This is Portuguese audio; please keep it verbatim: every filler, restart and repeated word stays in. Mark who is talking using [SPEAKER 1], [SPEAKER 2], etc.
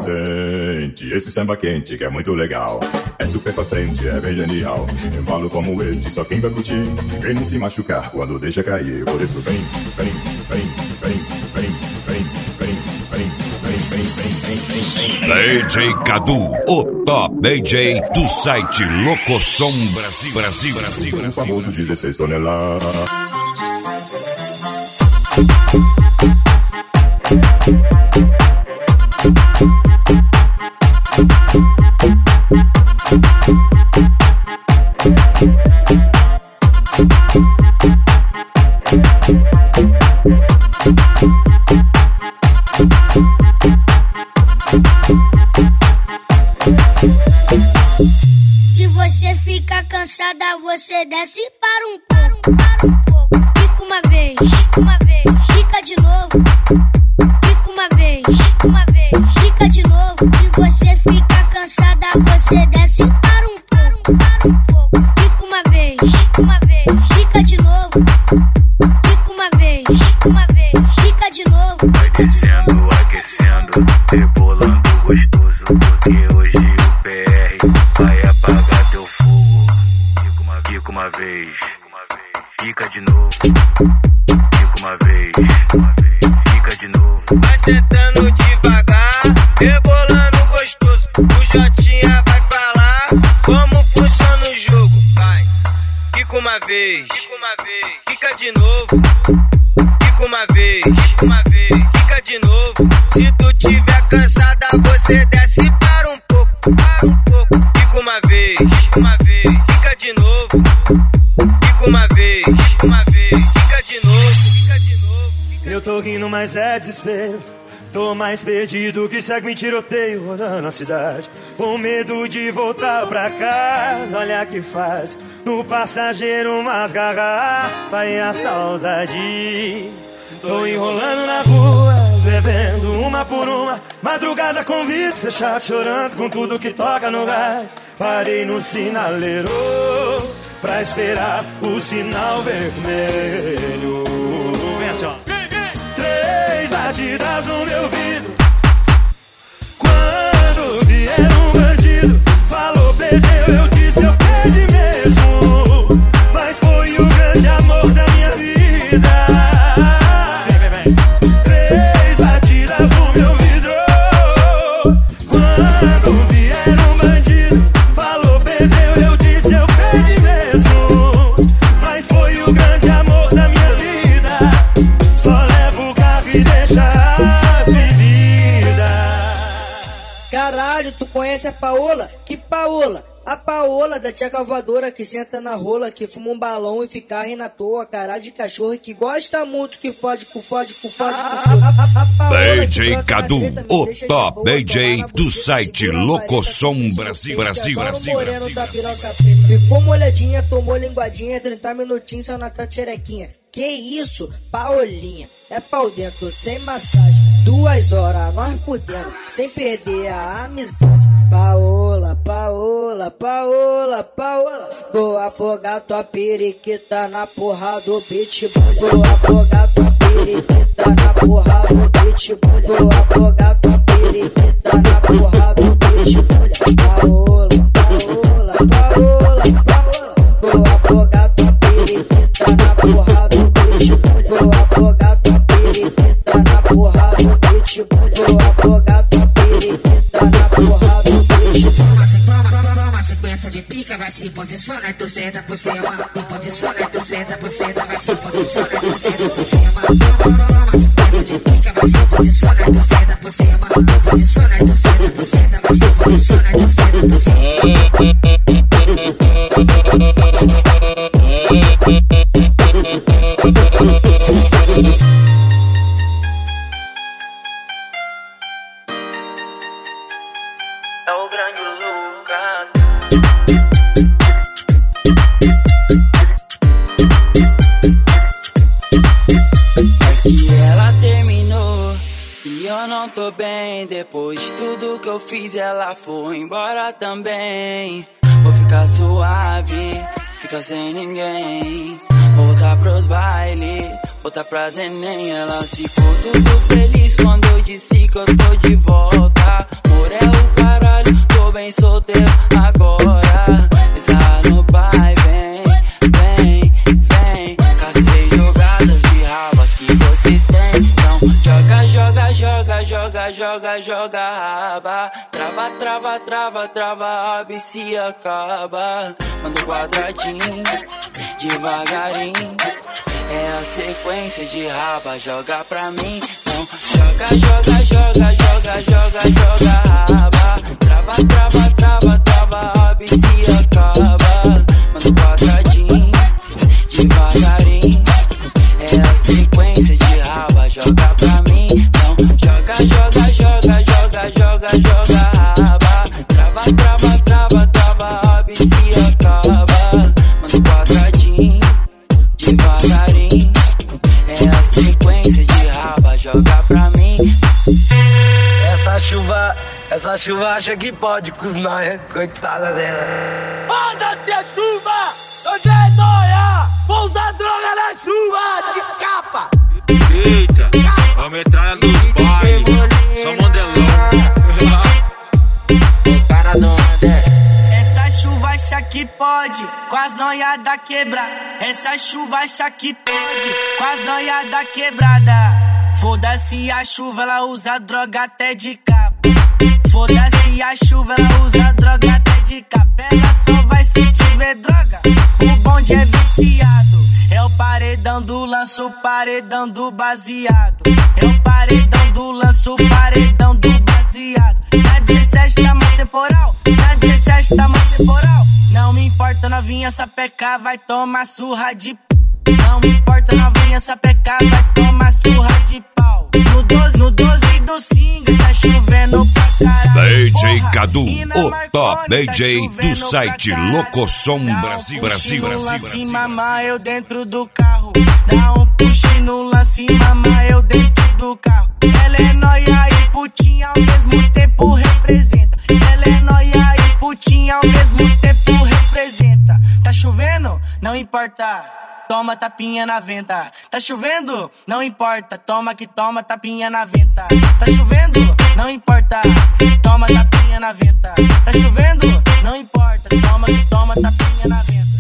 [SPEAKER 1] sente esse samba quente que é muito legal. É super pra frente, é bem genial. Embalo como este, só quem vai curtir. Quem não se machucar quando deixa cair. Por isso vem, vem, vem, vem, vem, vem, vem, vem, vem, vem, vem, vem, vem.
[SPEAKER 2] D J Cadu, o top D J do site Locosom Brasil, Brasil, Brasil,
[SPEAKER 1] O famoso dezesseis toneladas.
[SPEAKER 3] Se você fica cansada, você desce para um pouco, para um pouco. Fica uma vez, fica uma vez, fica de novo. Fica uma vez, fica uma vez, fica de novo. Se você fica cansada, você desce para um pouco, para um pouco. Fica uma vez, fica uma vez, fica de novo. Fica uma vez, fica uma vez, fica de novo.
[SPEAKER 4] Vai descendo, aquecendo, rebolando gostoso, porque hoje o P R vai apagar teu fogo. Fica uma, fica uma vez, fica de novo. Fica uma vez, uma vez, fica de novo. Vai sentando devagar, rebolando gostoso. O Jotinha vai falar como funciona o jogo. Vai, fica uma vez, fica uma vez, fica de novo. Fica uma vez, fica uma vez, fica de novo. Se tu tiver cansada, você desce para um pouco, para um pouco. Fica uma vez, fica uma vez, fica de novo. Fica uma vez, fica uma vez, fica de novo, fica de novo.
[SPEAKER 5] Eu tô rindo, mas é desespero. Tô mais perdido que segue em tiroteio rodando a cidade. Com medo de voltar pra casa, olha que faz. No passageiro umas garrafas e a saudade. Tô enrolando na rua, bebendo uma por uma. Madrugada com vidro fechado, chorando com tudo que toca no gás. Parei no sinaleiro pra esperar o sinal vermelho. Vem assim, ó. Três batidas no meu vidro. Quando vier um bandido, falou perdeu, eu disse eu perdi mesmo. Mas foi o grande amor da minha vida. Vem, vem, vem. Três batidas no meu vidro. Quando vier um bandido, falou perdeu, eu disse eu perdi mesmo. Mas foi o grande amor da minha vida. Só levo o carro e deixa as bebidas.
[SPEAKER 6] Caralho, tu conhece a Paola? Que Paola? A Paola da tia Calvadora que senta na rola, que fuma um balão e fica rindo à toa. Caralho de cachorro que gosta muito, que fode com fode com fode com
[SPEAKER 2] D J Cadu, o top D J do site Locosom Brasil, Brasil, Brasil, Brasil.
[SPEAKER 6] Ficou molhadinha, tomou linguadinha, trinta minutinhos só na tua tcherequinha. Que isso, Paolinha, é pau dentro, sem massagem. Duas horas, nós fudendo, sem perder a amizade. Paola, Paola, Paola, Paola. Vou afogar tua periquita na porra do pitbull. Vou afogar tua periquita na porra do pitbull. Vou afogar tua periquita na porra do pitbull. Paola, Paola, Paola, Paola. Vou afogar tua periquita na porra do pitbull. Vou afogar tua periquita na porra do pitbull. Vou afogar tua periquita na porra do pitbull.
[SPEAKER 7] Toma sequência de pica, vai se posiciona e tu senta por cima. Tu posiciona e tu senta por cima, vai se posiciona e tu senta por cima. Toma sequência de pica, vai se posiciona e tu senta por cima. Tu posiciona e tu senta por cima, vai se posiciona e tu senta por cima.
[SPEAKER 4] É o grande Lucas.
[SPEAKER 8] É que ela terminou e eu não tô bem. Depois de tudo que eu fiz, ela foi embora também. Vou ficar suave, ficar sem ninguém. Voltar pros bailes, voltar pra Zenem. Ela ficou tudo feliz quando eu disse que eu tô de volta. joga, joga, joga, joga, joga raba. Trava, trava, trava, trava, abre se acaba. Manda um quadradinho, devagarinho. É a sequência de raba, joga pra mim. Não, joga, joga, joga, joga, joga, joga raba. Trava, trava, trava, trava, abre se acaba. Manda um quadradinho, devagarinho. É a sequência de raba, joga pra mim. Não, joga, joga, joga, joga, joga, joga raba. Trava, trava, trava, trava, abre se acaba. Manda um quadradinho, devagarinho. É a sequência de raba, joga pra mim.
[SPEAKER 9] Essa chuva, essa chuva acha que pode com os nóia, coitada dela.
[SPEAKER 10] Foda-se a chuva, hoje é nóia. Vou usar droga na chuva, de capa.
[SPEAKER 11] Eita, a metralha dos bailes, só modelão.
[SPEAKER 9] O cara não
[SPEAKER 10] Essa chuva acha que pode, com as noiadas quebra. Essa chuva acha que pode, com as noiadas quebrada. Foda-se a chuva, ela usa droga até de capa. Foda-se a chuva, ela usa droga até de capa. Ela só vai se tiver droga, o bonde é viciado. É o paredão do lanço, paredão do baseado. É o paredão do lanço, paredão do baseado. Na dezessete tá mó temporal, na dezessete tá mó temporal. Não me importa novinha, essa peca vai tomar surra de p. Não me importa novinha, essa peca vai tomar surra de pau. No doze, no doze do single tá chovendo pra caralho.
[SPEAKER 2] D J Cadu, o top D J do site Locosom Brasil, Brasil, Brasil, Brasil.
[SPEAKER 10] Mama, eu dentro do carro. Dá um push no lance, mama, eu dentro do carro. Ela é nóia e putinha ao mesmo tempo representa. Ela é nóia e putinha ao mesmo tempo representa. Tá chovendo? Não importa. Toma tapinha na venta. Tá chovendo? Não importa. Toma que toma tapinha na venta. Tá chovendo? Não importa. Toma tapinha na venta. Tá chovendo? Não importa. Toma que toma tapinha na venta.